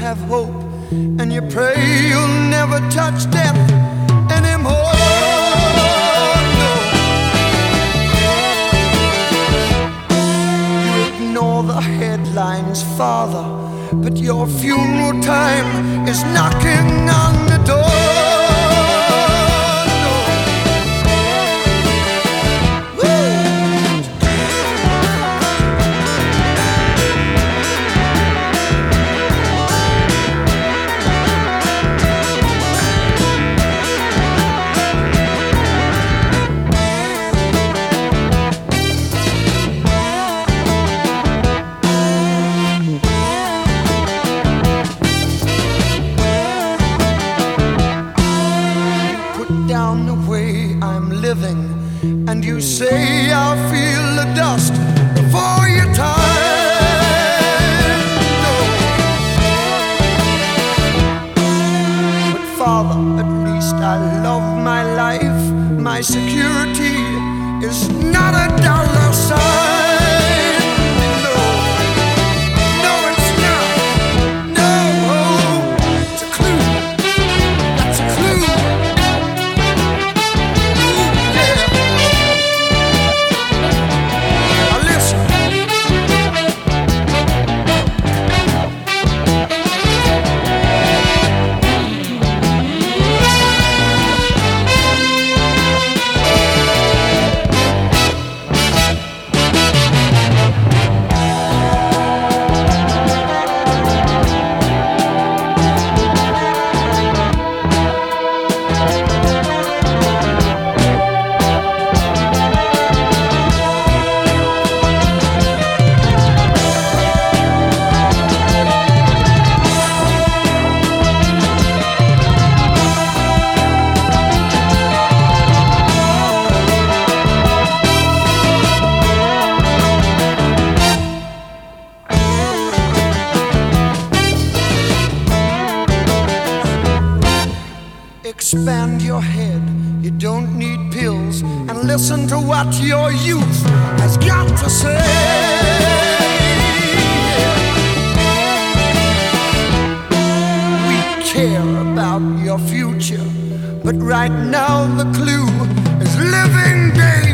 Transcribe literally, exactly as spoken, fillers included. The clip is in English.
have hope, and you pray you'll never touch death anymore. No. You ignore the headlines, Father, but your funeral time is knocking on the door. Down the way I'm living, and you say I'll feel the dust before your time. No. But Father, at least I love my life. My security is not a dollar sign. Expand your head, you don't need pills, and listen to what your youth has got to say. We care about your future, but right now the clue is living daily.